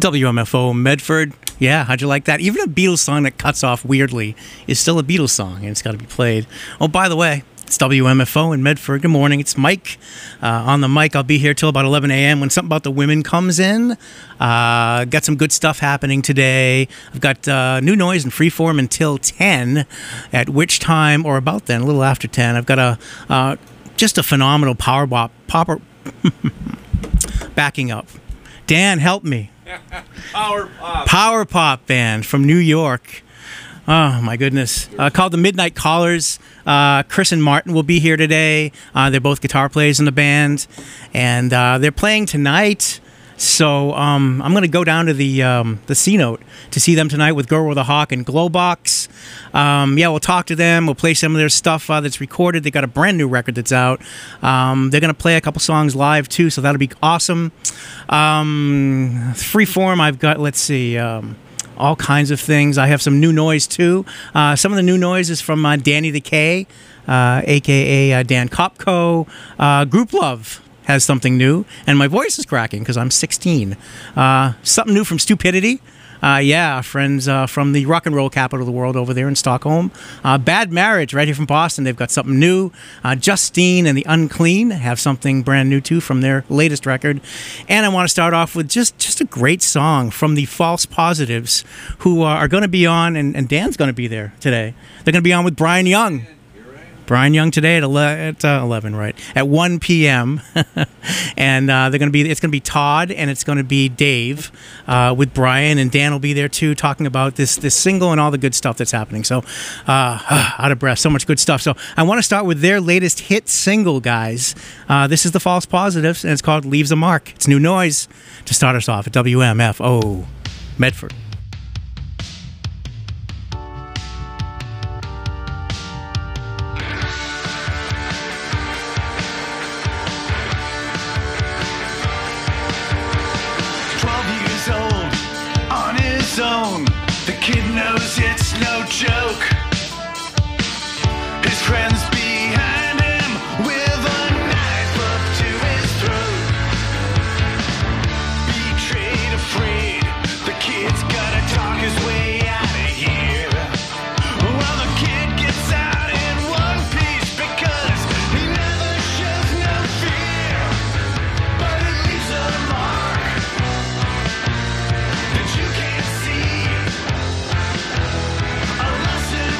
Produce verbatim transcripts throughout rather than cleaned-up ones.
W M F O Medford. Yeah, how'd you like that? Even a Beatles song that cuts off weirdly is still a Beatles song, and it's got to be played. Oh, by the way, it's W M F O in Medford. Good morning. It's Mike. Uh, on the mic, I'll be here till about eleven a.m. when something about the women comes in. Uh, got some good stuff happening today. I've got uh, New Noise and Freeform until ten, at which time, or about then, a little after ten, I've got a uh, just a phenomenal power bop, popper backing up. Dan, help me. Power Pop. Power Pop band from New York. Oh, my goodness. Uh, called the Midnight Callers. Uh, Chris and Martin will be here today. Uh, they're both guitar players in the band. And uh, they're playing tonight. So um, I'm going to go down to the um, the C-Note to see them tonight with Girl with a Hawk and Glowbox. Um, yeah, we'll talk to them. We'll play some of their stuff uh, that's recorded. They got a brand new record that's out. Um, they're going to play a couple songs live, too, so that'll be awesome. Um, Freeform, I've got, let's see... Um, all kinds of things. I have some new noise too. Uh, some of the new noise is from uh, Danny the K, uh, aka uh, Dan Kopko. Uh, Group Love has something new, and my voice is cracking because I'm sixteen. Uh, something new from Stupidity. Uh, yeah, friends uh, from the rock and roll capital of the world over there in Stockholm. Uh, Bad Marriage, right here from Boston. They've got something new. Uh, Justine and the Unclean have something brand new, too, from their latest record. And I want to start off with just, just a great song from the False Positives, who uh, are going to be on, and, and Dan's going to be there today. They're going to be on with Brian Young. Brian Young today at, ele- at uh, eleven, right? At one p.m. and uh, they're going to be. It's going to be Todd and it's going to be Dave uh, with Brian, and Dan will be there too, talking about this this single and all the good stuff that's happening. So, uh, out of breath, so much good stuff. So, I want to start with their latest hit single, guys. Uh, this is the False Positives, and it's called "Leaves a Mark." It's new noise to start us off at W M F O Medford. Zone. The kid knows it's no joke. His friends behind him with a knife up to his throat. Betrayed, afraid, the kid's gotta talk his way out of here. Well, the kid gets out in one piece because he never shows no fear. But it leaves a mark that you can't see. A lesson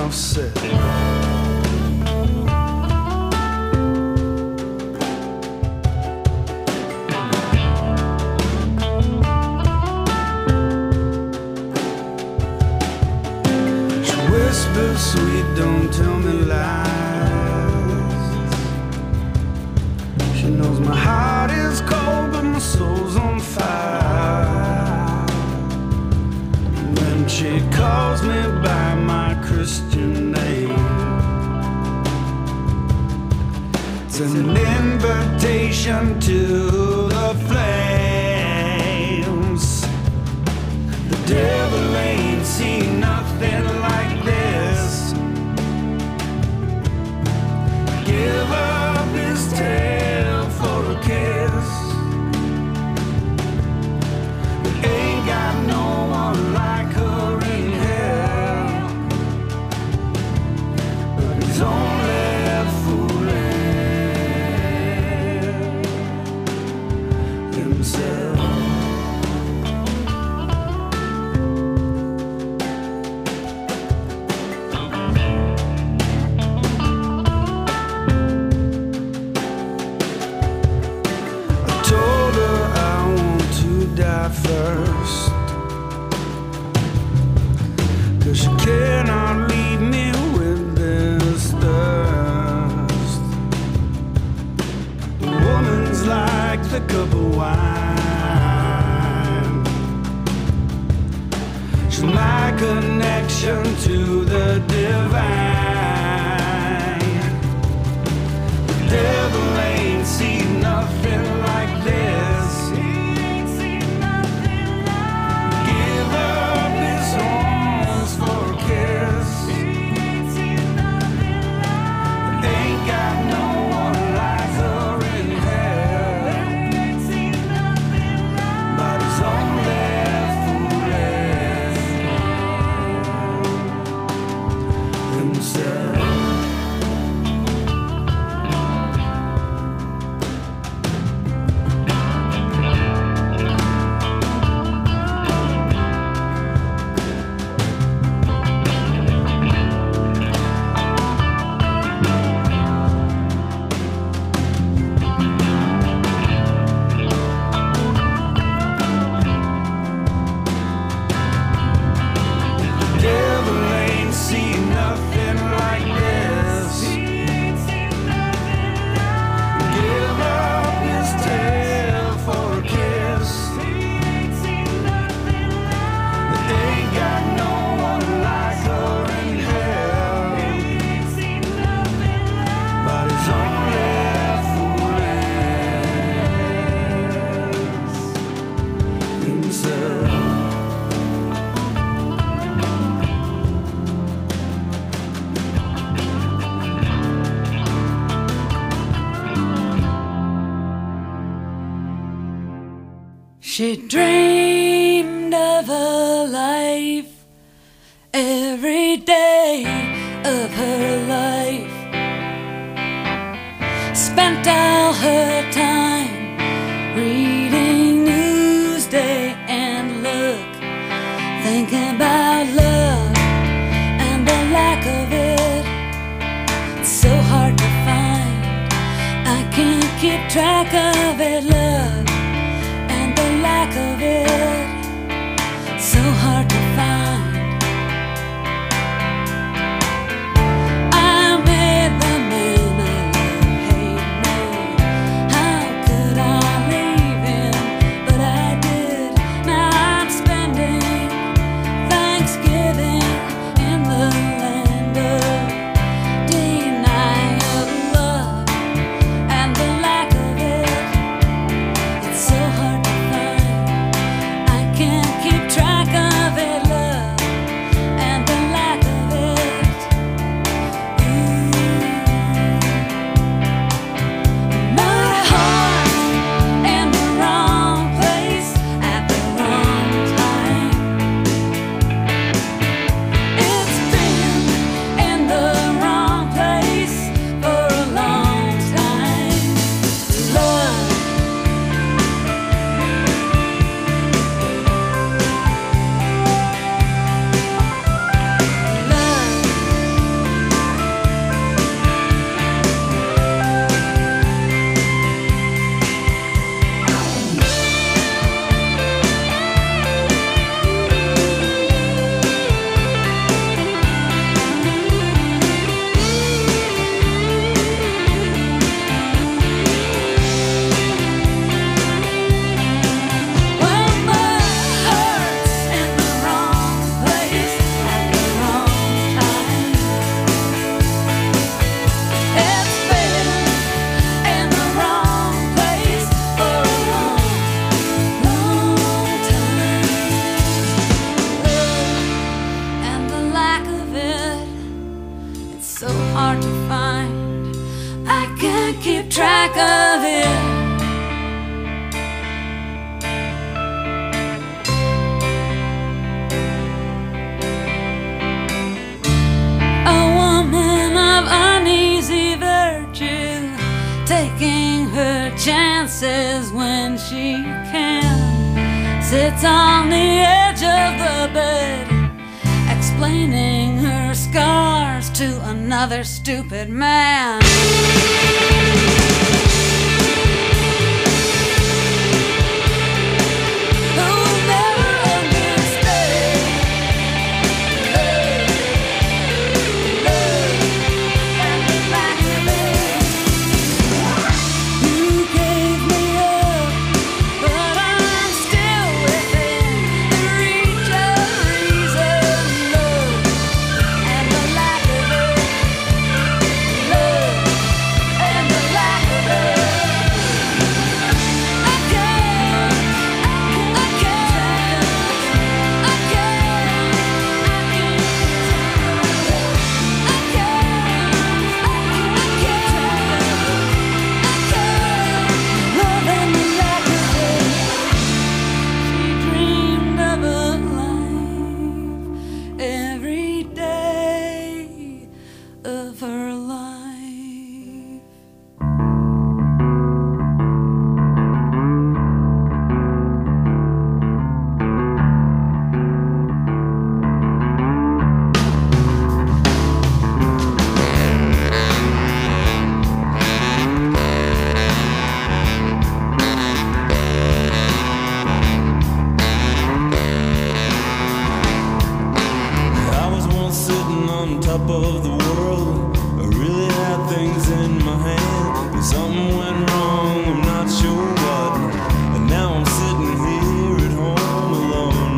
enough said. She whispers, sweet, don't tell me lies. She knows my heart is cold, but my soul's on fire. When she calls me by my Christian name, it's an invitation to the flames. The devil ain't seen nothing like this. Give up his tail for a kiss. Ain't got no one like her in hell, but he's only fooling himself. I told her I want to die first, 'cause she cannot leave me with this thirst. The woman's like the cup of wine. She's my connection to the divine. The devil ain't seen nothing like this. Give up his horns for a kiss. Ain't got no one like her in hell, but he's only fooling himself. Devil ain't seen nothing like this. Give up his tail for a kiss. Ain't got no one like her in hell, but he's only fooling himself. She dreamed of a life every day of her life, spent all her time reading Newsday and Look, thinking about love and the lack of it. It's so hard to find, I can't keep track of it, love and the lack of it, so hard to find. I made the man I love hate me. How could I leave him? But I did. Now I'm spending Thanksgiving in the land of denial, love and the lack of it. It's so hard to find, I can't keep track of it, love hard to find. I can't keep track of it. A woman of uneasy virtue, taking her chances when she can, sits on the edge of the bed, explaining her scars to another stupid man. Who'll never understand love, love, and the lack of it. You gave me up, but I'm still within the reach of reason. Love and the lack of it. Love and the lack of it. I can't, I can't, I can't, I can't, I can't, love and the lack of it. She dreamed of a life every day of her life. I was once sitting on top of the world. I really had things in my hand. But something went wrong, I'm not sure what. And now I'm sitting here at home alone.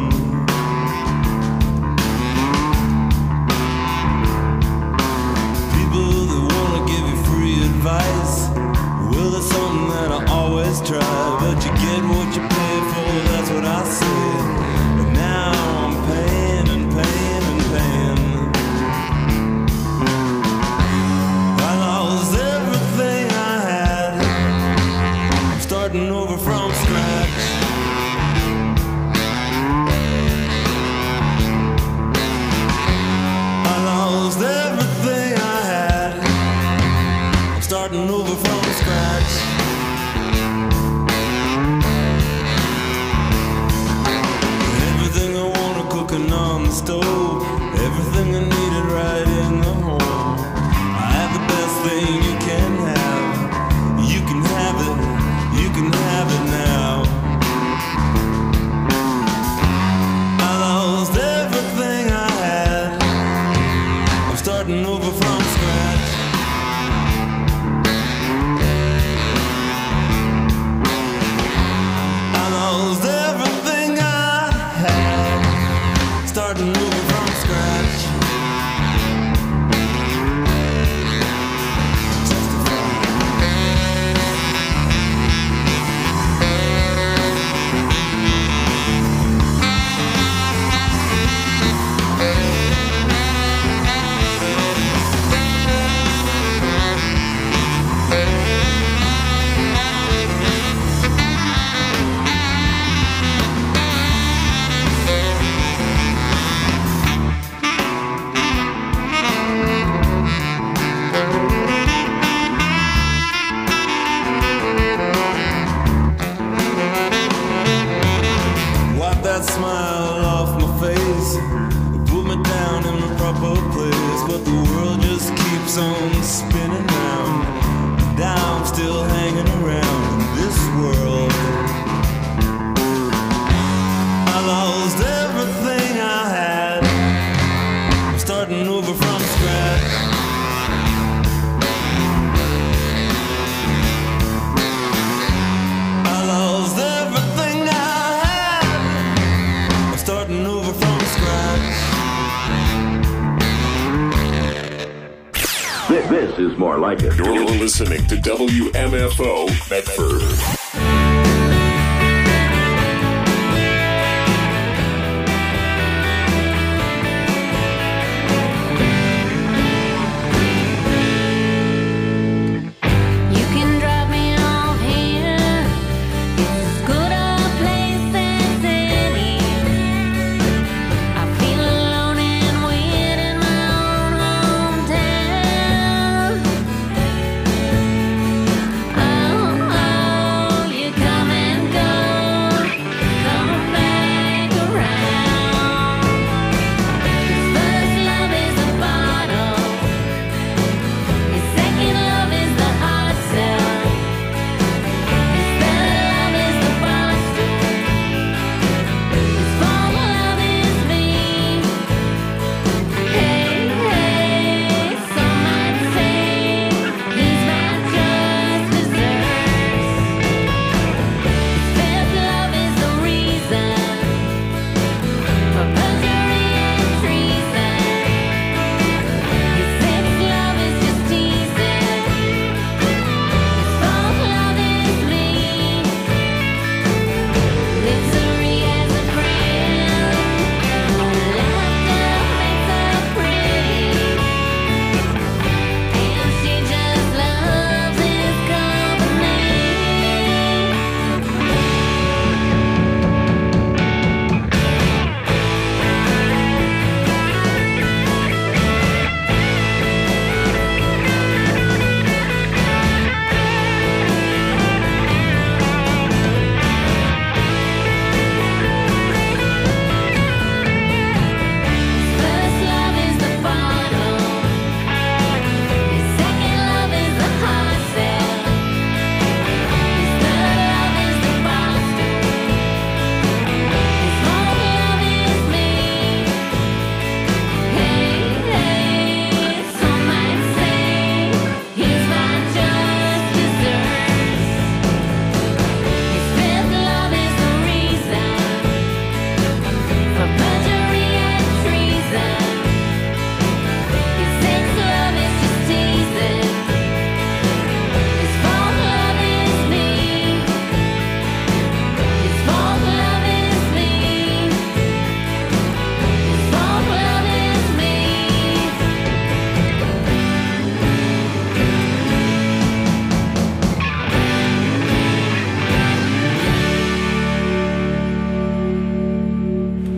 People that wanna give you free advice, well, that's something that I always try. But you get what you pay for, that's what I said. But now I'm paying and paying and paying. I lost everything I had. I'm starting over from scratch. I lost everything I had. I'm starting over from scratch. Everything I wanted cooking on the stove, everything I needed right in the home. I had the best thing you can have. You can have it, you can have it now. I lost everything I had. I'm starting over from scratch. I lost everything I had. Starting over from scratch. Wipe that smile off my face. Put me down in my proper place. But the world just keeps on spinning round. And I'm still hanging around in this world. I lost everything I had. I'm starting over from scratch. I lost everything I had. I'm starting over from scratch. This, this is more like it. You're listening to W M F O Medford.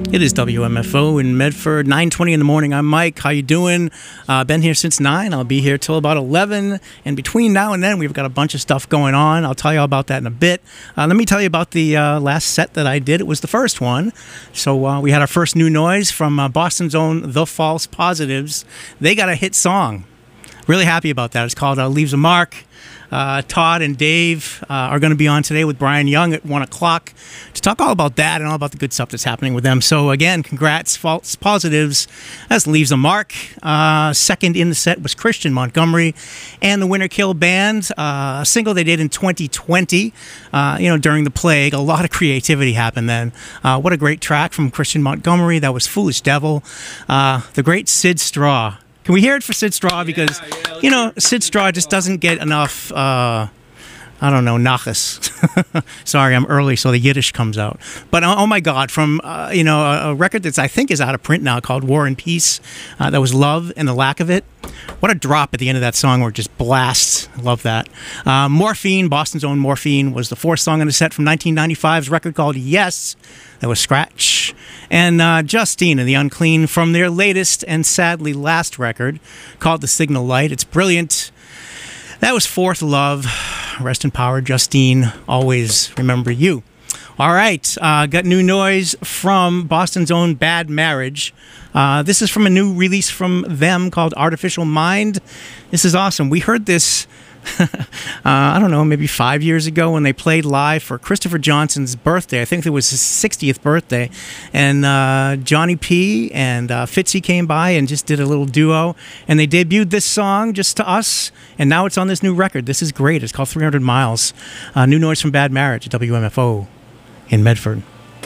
It is W M F O in Medford, nine twenty in the morning. I'm Mike. How you doing? Uh, been here since nine. I'll be here till about eleven. And between now and then, we've got a bunch of stuff going on. I'll tell you all about that in a bit. Uh, let me tell you about the uh, last set that I did. It was the first one. So uh, we had our first new noise from uh, Boston's own The False Positives. They got a hit song. Really happy about that. It's called uh, Leaves a Mark. Uh, Todd and Dave uh, are going to be on today with Brian Young at one o'clock to talk all about that and all about the good stuff that's happening with them. So again, congrats, False Positives. That leaves a mark. Uh, second in the set was Christian Montgomery and the Winter Kill Band, uh, a single they did in twenty twenty, uh, you know, during the plague. A lot of creativity happened then. Uh, what a great track from Christian Montgomery. That was Foolish Devil. Uh, the great Sid Straw. Can we hear it for Sid Straw? Because, yeah, yeah, you know, Sid Straw just doesn't get enough, uh, I don't know, nachas. Sorry, I'm early, so the Yiddish comes out. But, oh, my God, from, uh, you know, a, a record that's, I think, is out of print now called War and Peace. Uh, that was Love and the Lack of It. What a drop at the end of that song where it just blasts. I love that. Uh, Morphine, Boston's own Morphine, was the fourth song in the set from nineteen ninety-five's record called Yes. That was Scratch. And uh, Justine and the Unclean from their latest and sadly last record called The Signal Light. It's brilliant. That was Fourth Love. Rest in power, Justine. Always remember you. All right. Uh, got new noise from Boston's own Bad Marriage. Uh, this is from a new release from them called Artificial Mind. This is awesome. We heard this... uh, I don't know, maybe five years ago when they played live for Christopher Johnson's birthday. I think it was his sixtieth birthday. And uh, Johnny P. and uh, Fitzy came by and just did a little duo. And they debuted this song just to us. And now it's on this new record. This is great. It's called three hundred miles. Uh, new noise from Bad Marriage at W M F O in Medford.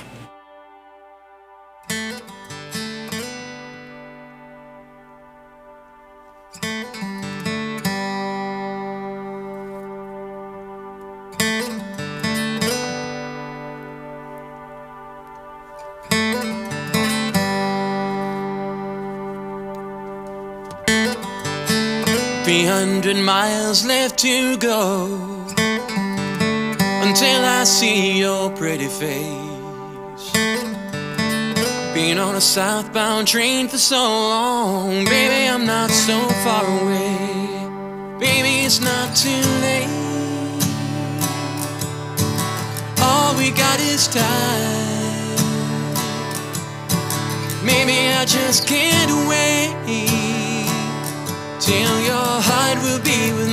Three hundred miles left to go until I see your pretty face. Been on a southbound train for so long, baby, I'm not so far away. Baby, it's not too late. All we got is time. Maybe I just can't wait till your heart will be with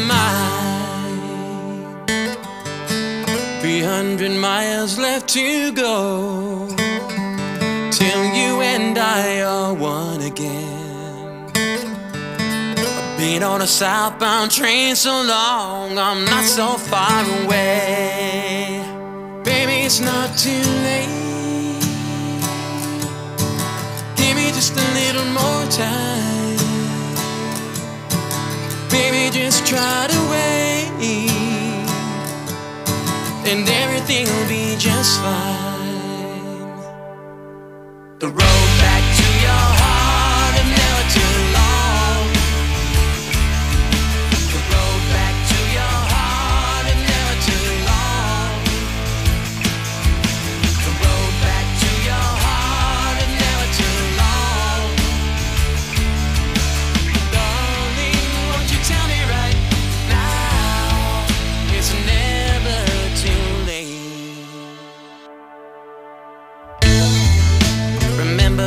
mine. Three hundred miles left to go till you and I are one again. I've been on a southbound train so long, I'm not so far away. Baby, it's not too late. Give me just a little more time. Baby, just try to wait, and everything will be just fine. The road back to your heart is never too long. The road back to your heart is never too long. The road back to your heart is never too long. Darling, won't you tell me right now, it's never too late. Remember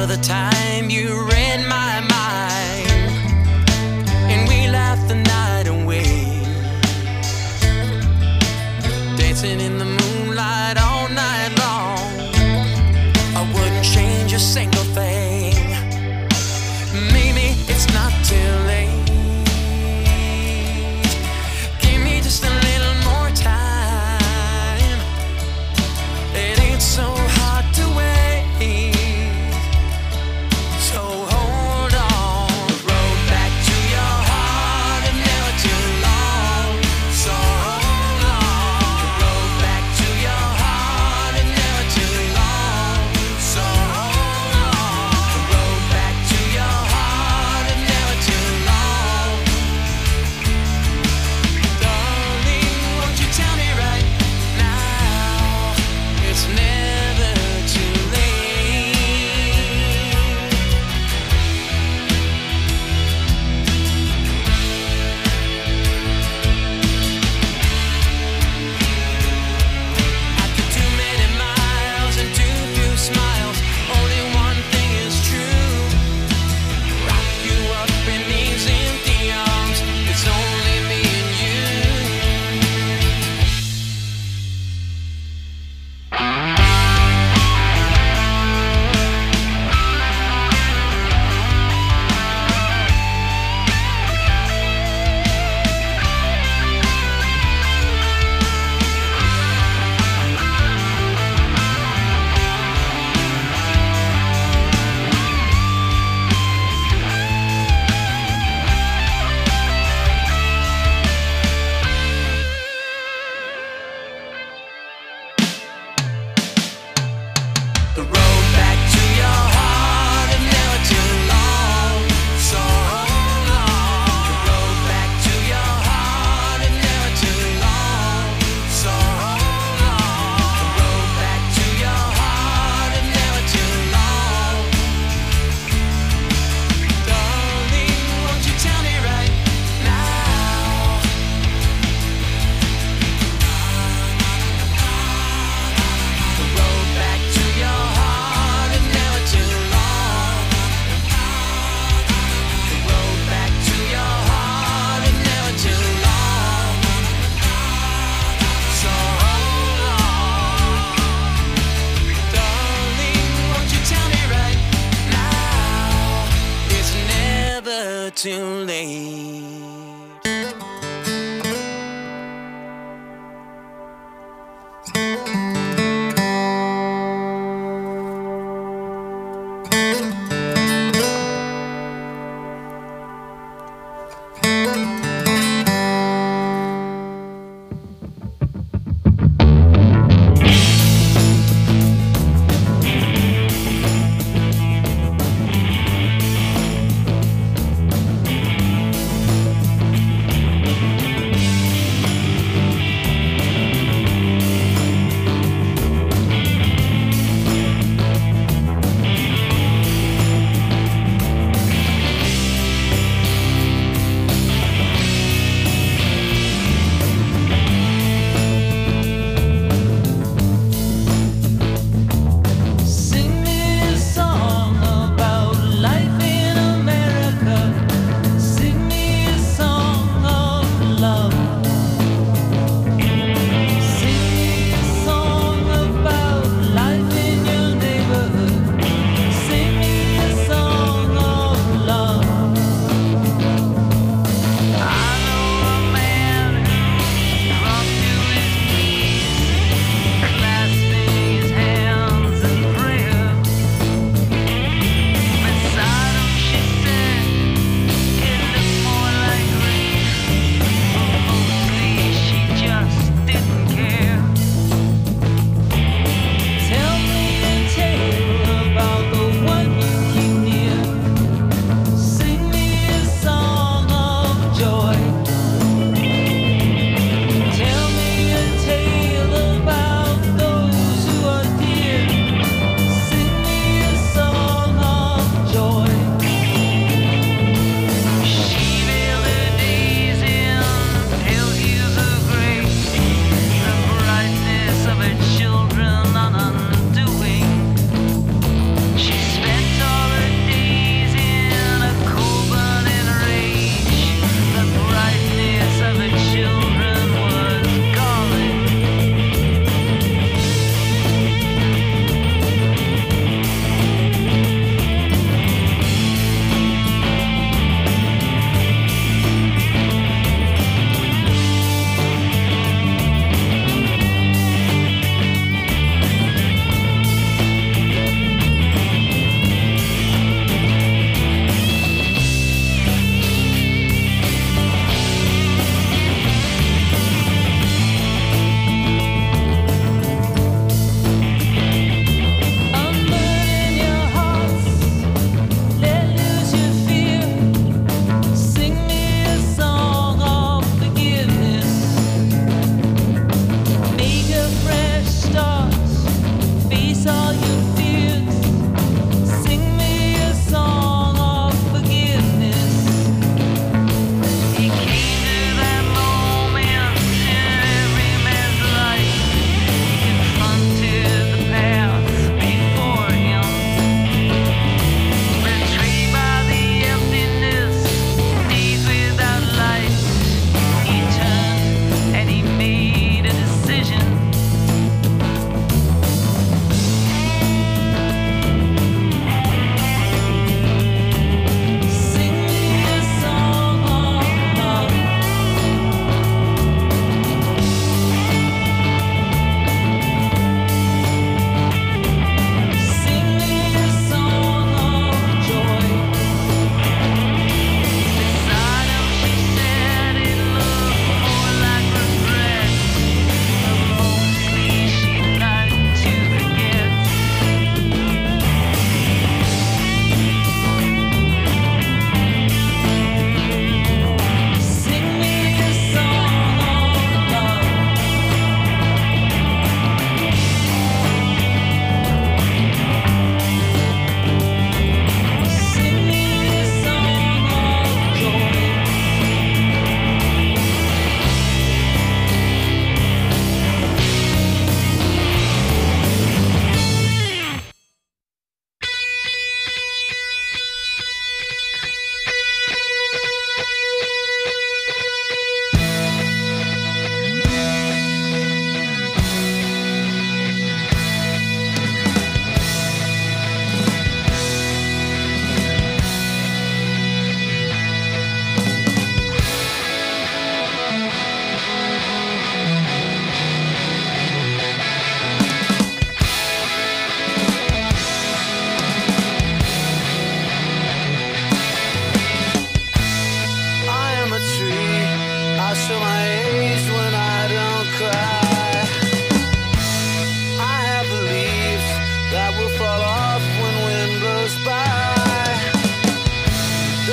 never too late.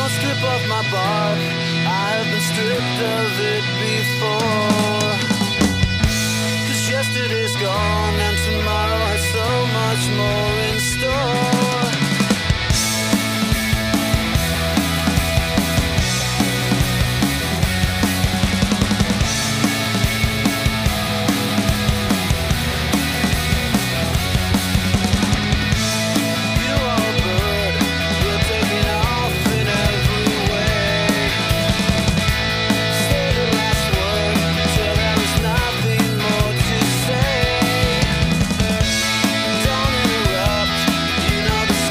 strip off my bark. I've been stripped of it before. Cause yesterday's gone and tomorrow has so much more in store. You are a bird, you're taking off in every way. Say the last word till there is nothing more to say. Don't interrupt, you know the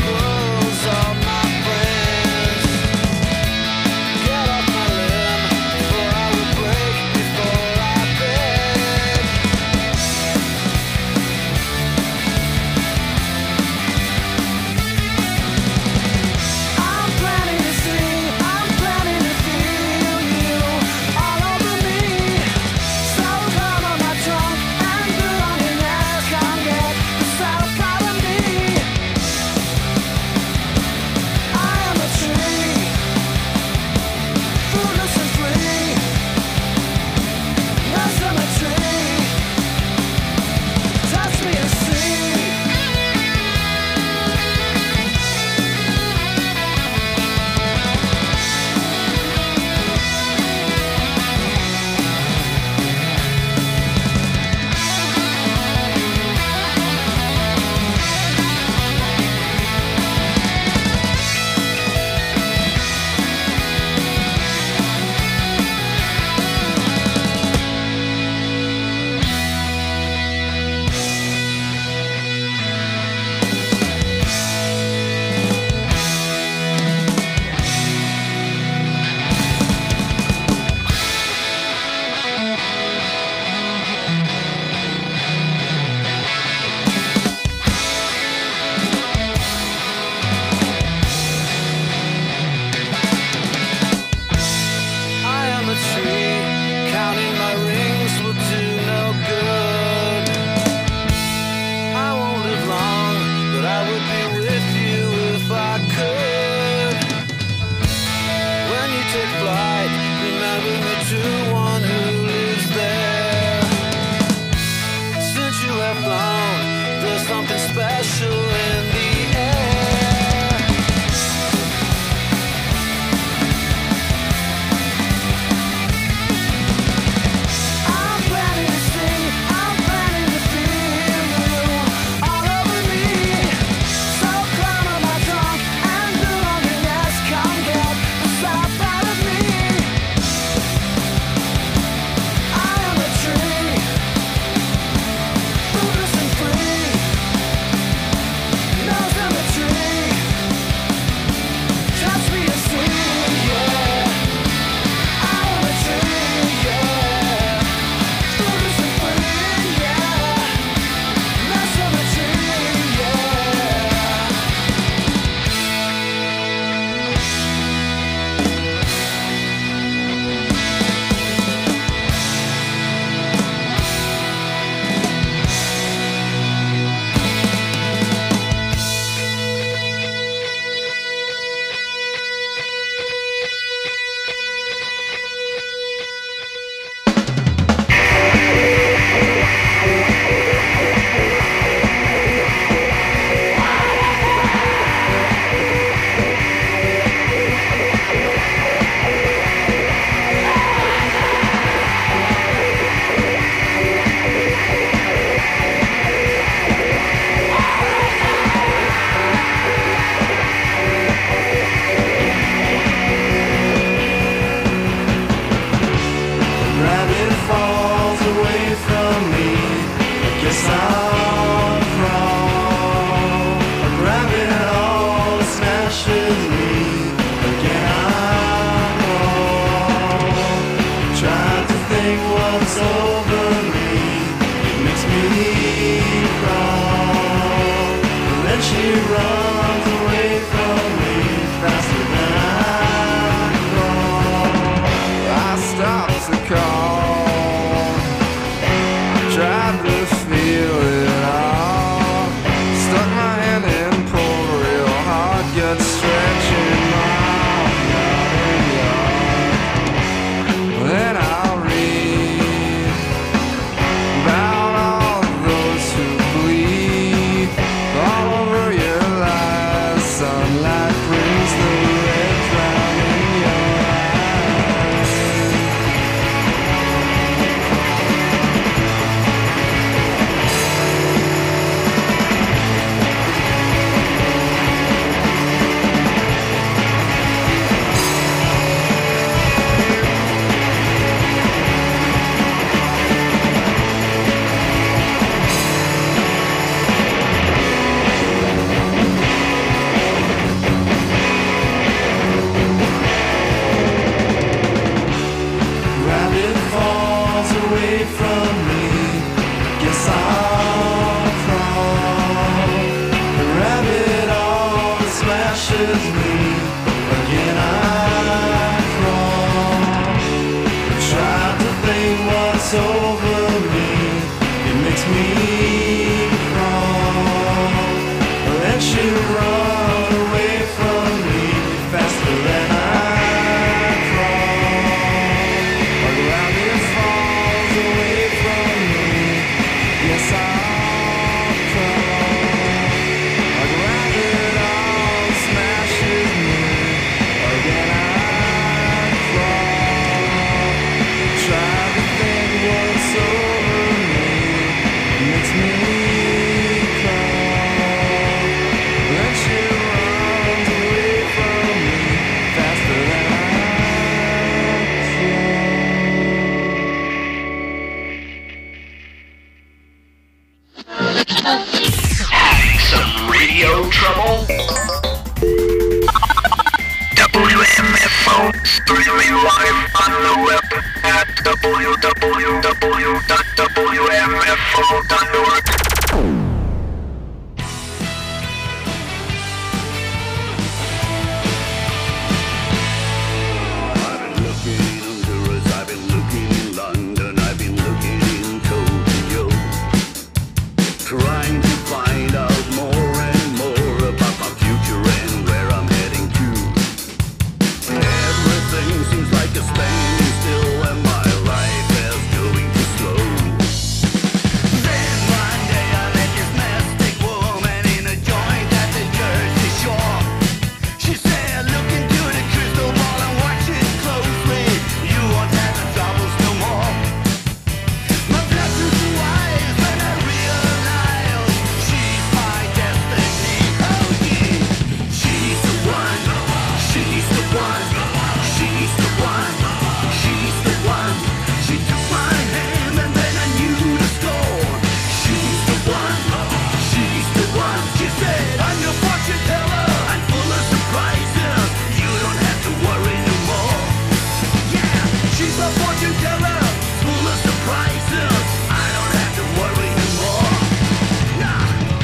like a standing still and my life is going too slow. Then one day I met this mystic woman in a joint at the Jersey Shore. She said, look into the crystal ball and watch it closely. You won't have the troubles no more. My blood grew too wise when I realized she's my destiny. Oh yeah, she's the one. She's the one. She's the one. She's the one. She took my hand and then I knew the score. She's the one. She's the one. She said, I'm your fortune teller. I'm full of surprises. You don't have to worry no more. Yeah, she's my fortune teller. Full of surprises. I don't have to worry no more. Nah.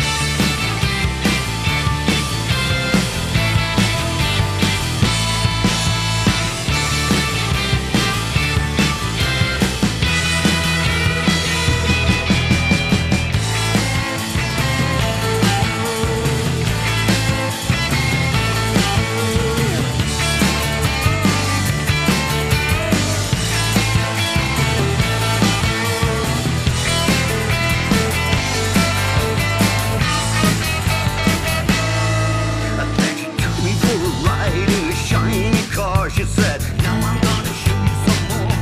Then she took me for a ride in a shiny car. She said, now I'm gonna show you some more.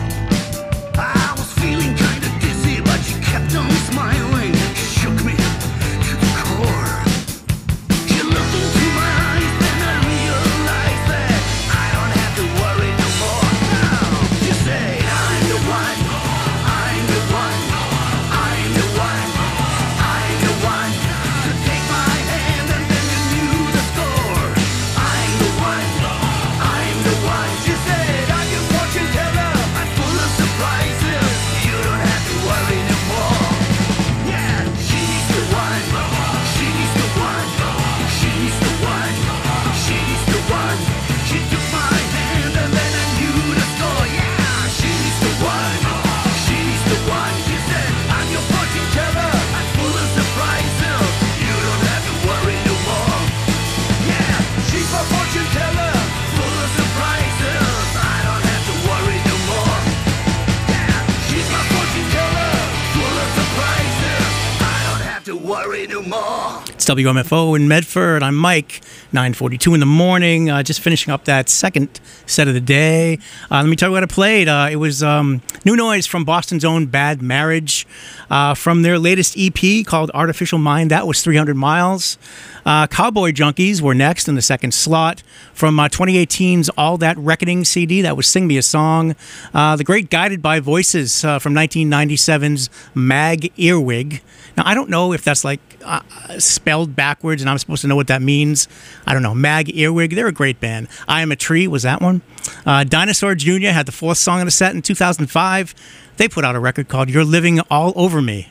I was feeling kinda dizzy, but she kept on smiling. She shook me to the core. She looked into my eyes, then I realized that I don't have to worry no more. Now she said, I'm the one, I'm the one, I'm the one, I'm the one. So take my hand and then you knew the score. I'm the one, I'm the one. She said, I'm your fortune teller, I'm full of surprises. You don't have to worry no more. Yeah, she's the one, she's the one, she's the one, she's the one. She took my hand and then I knew the score. Yeah, she's the one, she's the one. She said, I'm your fortune teller, I'm full of surprises. You don't have to worry no more. Yeah, she's my fortune teller, full of surprises. I don't have to worry no more. Yeah, she's my fortune teller, full of surprises. I don't have to worry no more. It's W M F O in Medford. I'm Mike. nine forty-two in the morning. Uh, just finishing up that second set of the day. Uh, let me tell you what I played. Uh, it was um, new noise from Boston's own Bad Marriage uh, from their latest E P called Artificial Mind. That was three hundred miles. Uh, Cowboy Junkies were next in the second slot from uh, twenty eighteen's All That Reckoning C D. That was Sing Me a Song. Uh, the great Guided by Voices uh, from nineteen ninety-seven's Mag Earwig. Now, I don't know if that's like uh, spelled backwards and I'm supposed to know what that means. I don't know. Mag Earwig, they're a great band. I Am a Tree was that one. Uh, Dinosaur Junior had the fourth song on the set in two thousand five. They put out a record called You're Living All Over Me.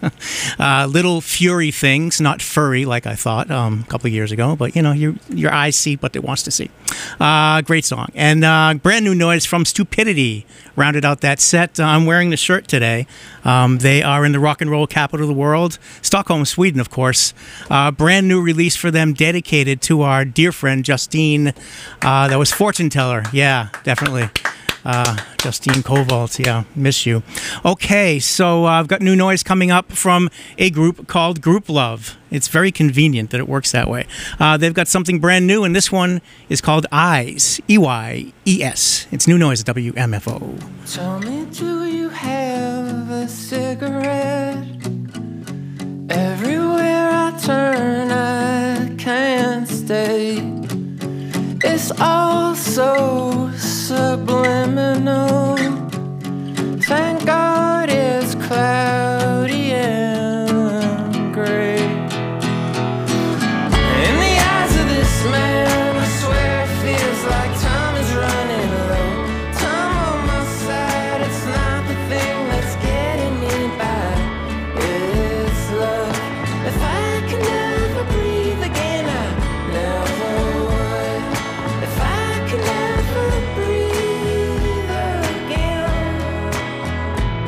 uh, little fury things, not furry like I thought um, a couple of years ago, but you know, your your eyes see what it wants to see. Uh, great song. And uh, brand new noise from Stupidity rounded out that set. Uh, I'm wearing the shirt today. Um, they are in the rock and roll capital of the world, Stockholm, Sweden, of course. Uh, brand new release for them dedicated to our dear friend Justine. Uh, that was Fortune Teller. Yeah, definitely. Uh, Justine Kovaldt, yeah, miss you. Okay, so uh, I've got new noise coming up from a group called Group Love. It's very convenient that it works that way. Uh, they've got something brand new, and this one is called Eyes, E Y E S. It's new noise at W M F O. Tell me, do you have a cigarette? Everywhere I turn, I can't stay. It's all so subliminal. Thank God it's cloudy and gray. In the eyes of this man, I swear it feels like time is running low. Time on my side, it's not the thing that's getting me by. It's love. If I can never breathe again, I never would. If I can never breathe again.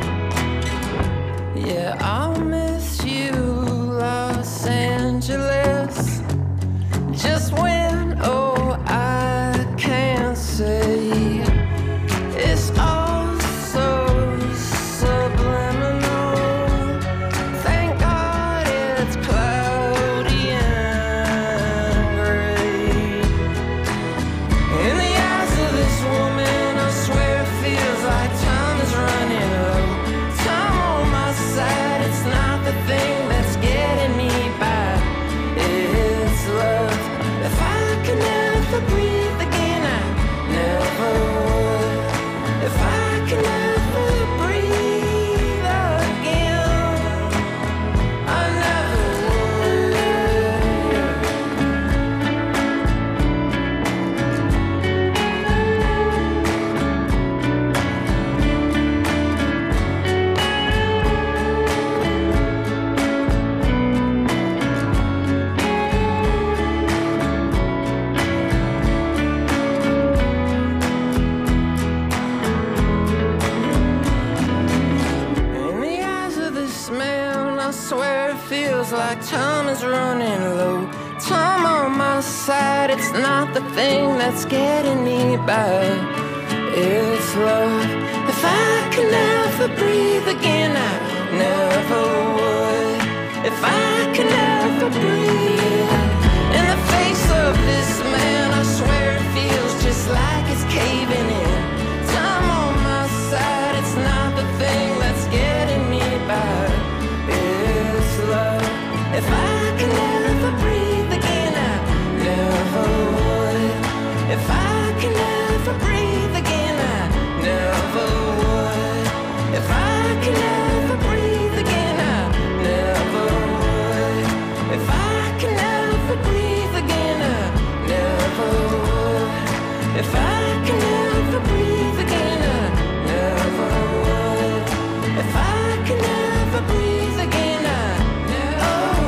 is running low. Time on my side, it's not the thing that's getting me by. It's love. If I could never breathe again, I never would. If I could never breathe in the face of this man, I swear it feels just like it's caving in. Time on my side, it's not the thing that's getting me by. It's love. If I could never breathe again, I never would. If I could never breathe again, I never would. If I could never breathe again, I never would. If I could never breathe again, I never would. If I could never breathe again, I never would. If I could never breathe again, I never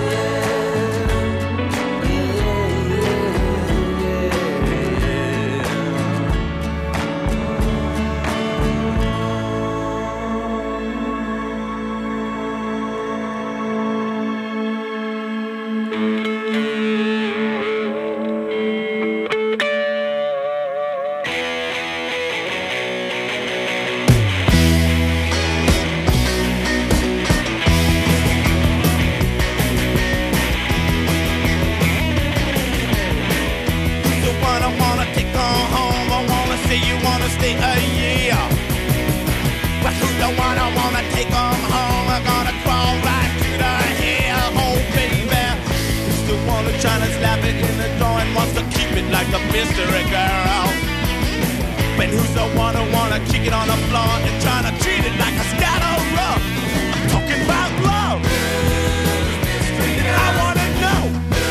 would. Yeah, The one I wanna take on home. I wanna say you wanna stay a year. But who's the one I wanna take on home? I'm gonna crawl right to the hell hole, baby. Who's the one who's trying to slap it in the door and wants to keep it like a mystery girl? But who's the one who wanna kick it on the floor and trying to treat it like a scatterer? I'm talking about love. And I wanna know.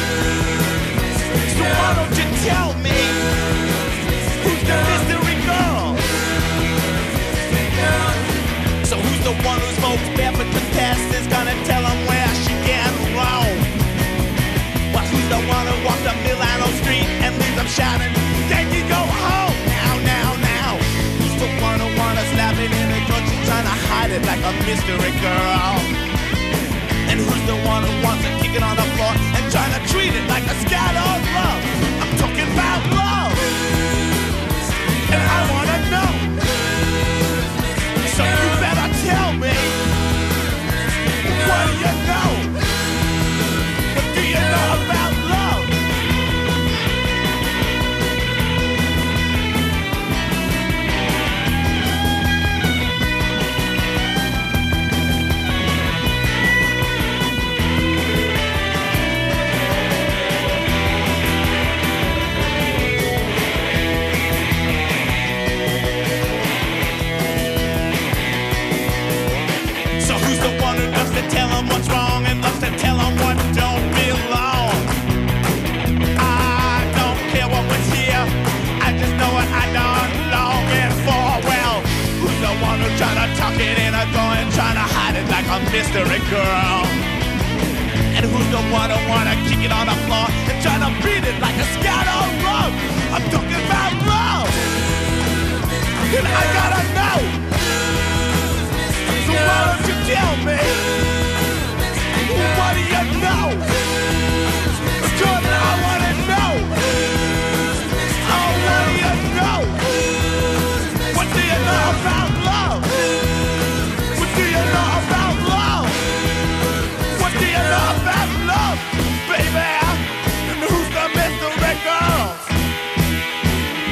So why don't you tell me who's the mystery girl? So who's the one who smokes barefoot the test is gonna tell him where she can roam? Well, who's the one who walks up Milano Street and leaves him shouting, "Then you go home now, now, now"? Who's the one who wanna slap it in the throat? She's trying to hide it like a mystery girl. And who's the one who wants to kick it on the floor and trying to treat it like a scattered love? I'm talking about love. And I wanna know. So you better tell me. What do you know? What do you know about love? So who's the one who loves to tell him what's wrong and loves to tell him what don't belong? I don't care what was here, I just know what I done longing for. Well, who's the one who's trying to tuck it in a door and trying to hide it like a mystery girl? And who's the one who wanna kick it on the floor and trying to beat it like a scattered love? I'm talking about love. And I gotta know. So why don't you tell me? What do you know? Because I wanna know. Oh, what do you know? What do you know about love? What do you know about love? What do you know about love, baby? And who's the mystery girl?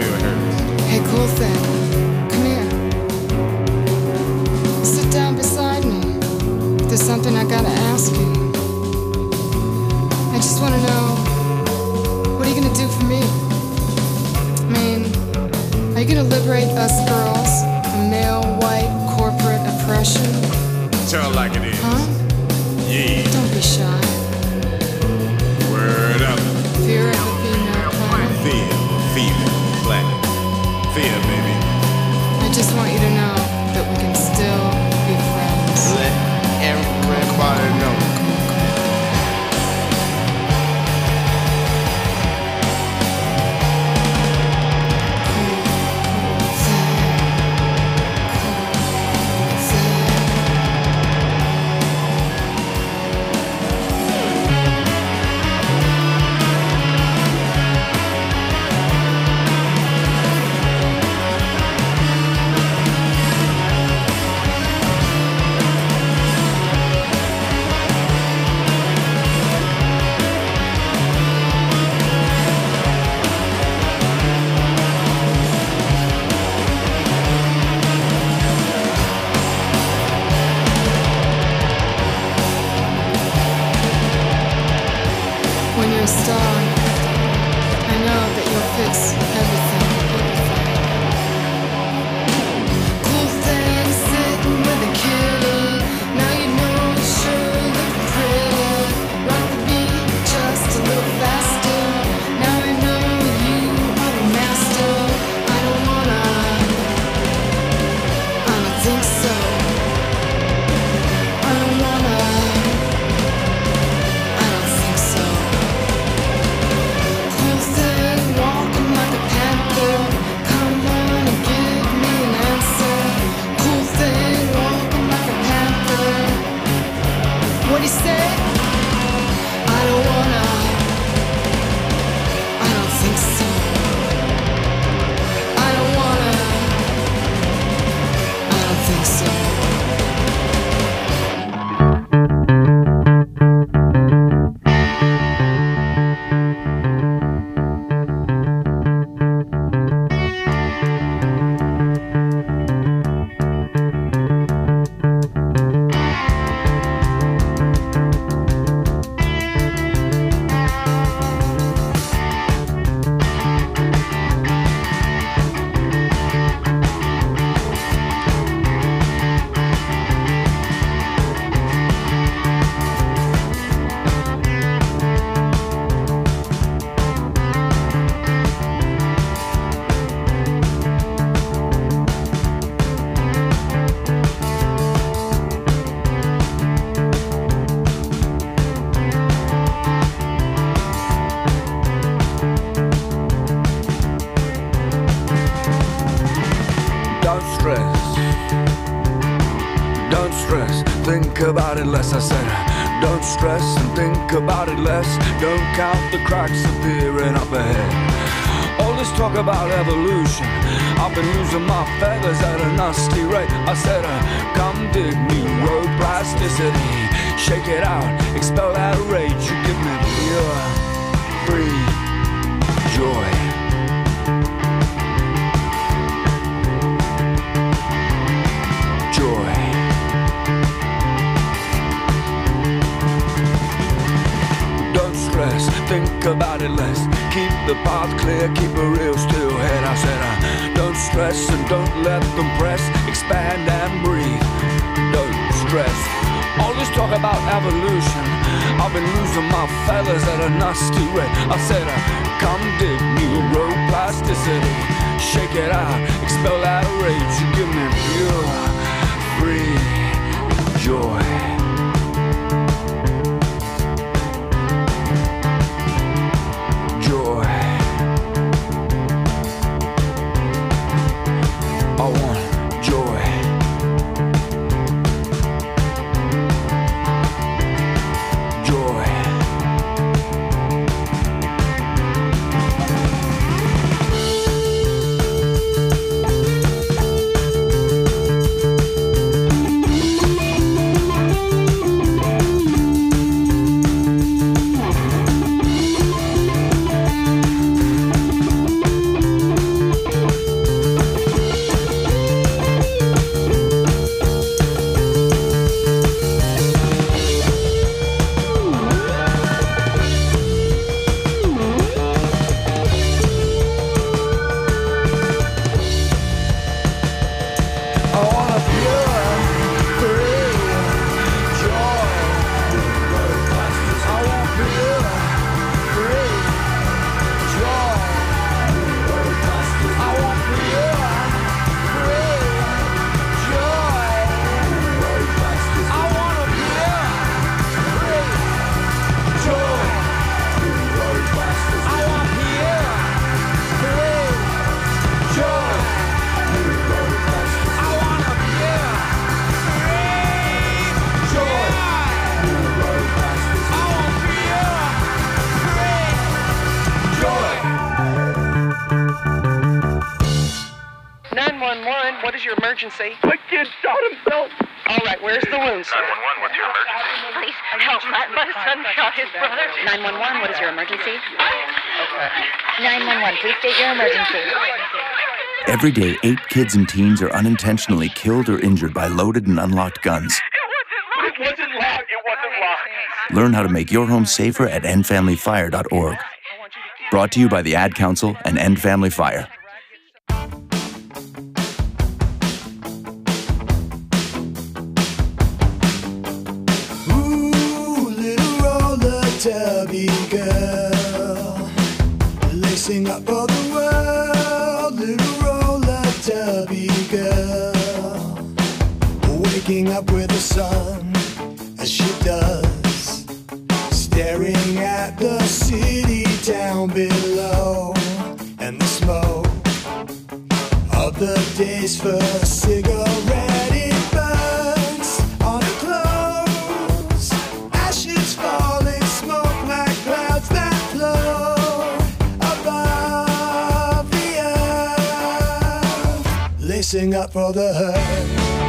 Hey, cool thing. Come here. Sit down beside me. There's something I gotta ask you. I just wanna know, what are you gonna do for me? I mean, are you gonna liberate us girls from male, white, corporate oppression? Tell it like it is. Huh? Yeah. Don't be shy. Word up. Fear of the female planet. Fear, female, planet. Fear, baby. I just want you to know that we can still be friends. Let everybody know. When you're a star, I know that you'll fix everything. Cool thing sitting with a kitty. Now you know you sure look pretty. Rock the beat just a little faster. Now I know you are the master. I don't wanna. I don't think so. I don't wanna. I don't think so. Cool thing, walking like a panther. Come on and give me an answer. Cool thing, walking like a panther. What'd he say? I don't wanna. I don't think so. I don't wanna. I don't think so. Don't stress, don't stress, think about it less. I said, don't stress and think about it less. Don't count the cracks appearing up ahead. All this talk about evolution, I've been losing my feathers at a nasty rate. I said, uh, come dig me, road plasticity. Shake it out, expel that rage. You give me pure, free joy. Joy. Don't stress, think about it less. Keep the path clear, keep a real still head. I said, uh, don't stress and don't let them press. Expand and breathe. Don't stress. All this talk about evolution, I've been losing my feathers at a nasty rate. I said, uh, come dig me, road plasticity. Shake it out, expel that rage. You give me pure, free joy. Joy. I want joy. Joy. nine one one, what is your emergency? My kid shot himself. All right, where's the wound, sir? nine one one, what's your emergency? Please help. My, my son shot his brother. nine one one, what is your emergency? Okay. nine one one, please state your emergency. Every day, eight kids and teens are unintentionally killed or injured by loaded and unlocked guns. It wasn't locked. It wasn't locked. Learn how to make your home safer at end family fire dot org. Brought to you by the Ad Council and End Family Fire. Ooh, little roller tubby girl, lacing up for the world. Little roller tubby girl, waking up with the sun as she does, staring at the city down below, and the smoke of the day's first cigarette, it burns on her clothes. Ashes falling, smoke like clouds that float above the earth, lacing up for the hurt.